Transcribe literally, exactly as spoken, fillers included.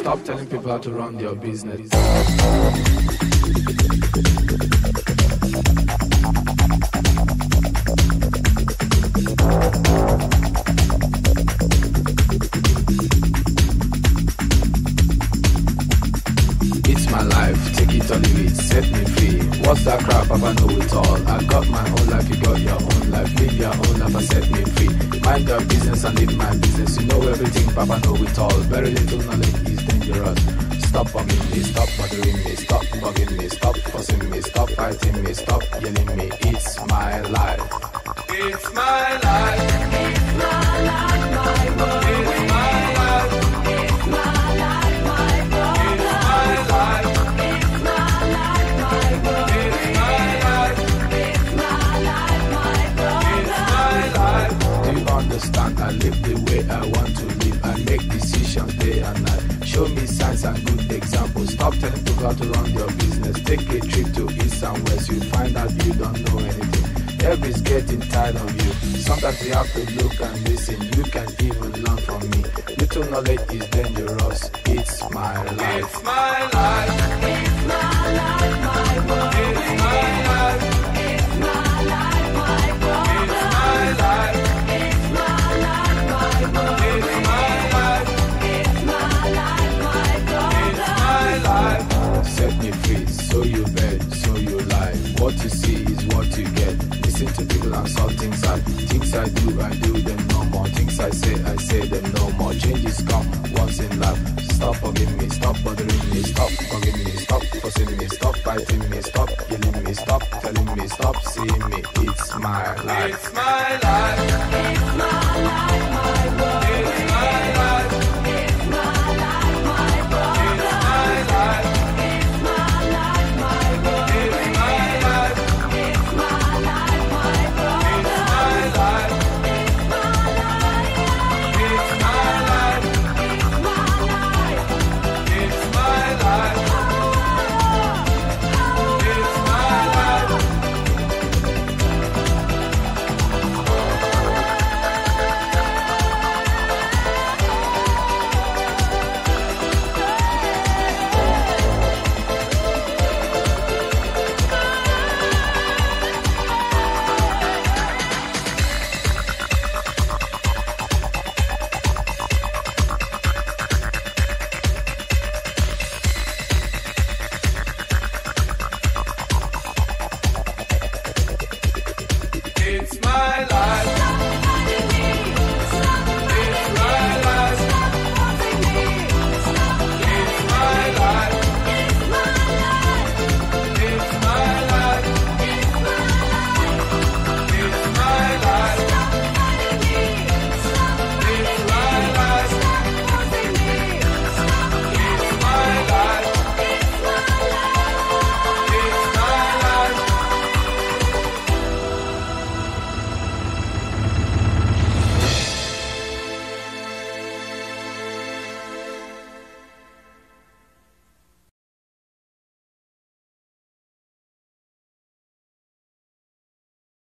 Stop telling people how to run their business. It's my life, take it or leave it, set me free. What's that crap, Papa know it all. I got my own life, you got your own life. Live your own life and set me free. Mind your business and live my business. You know everything, Papa know it all. Very little knowledge is dangerous. Stop bugging me, stop bothering me, stop bugging me, stop fussing me, stop fighting me, stop yelling me. It's my life. It's my life. It's my life, my world. It's my life. It's my life, my world. It's my life. It's my life, my world. It's my life. It's my life, my world. It's my life. Do you understand? I live the way I want to live. I make decisions day and night. Show me signs and good examples. Stop telling people how to run your business. Take a trip to east and west. You find out you don't know anything. Everybody's getting tired of you. Sometimes you have to look and listen. You can even learn from me. Little knowledge is dangerous. It's my life. It's my life. It's my life, my world. It's my life. It's my life, my world. It's my life. It's my life, my world. It's my life. It's my life, my world. It's my life. Set me free. So you bet, so you lie. What you see is what you get. Listen to people and solve things I Things I do, I do them no more. Things I say, I say them no more. Changes come once in life. Stop bugging me, stop bothering me, stop bugging me, stop fussing me, stop fighting me, stop yelling me, stop telling me, stop seeing me. It's my life. It's my life.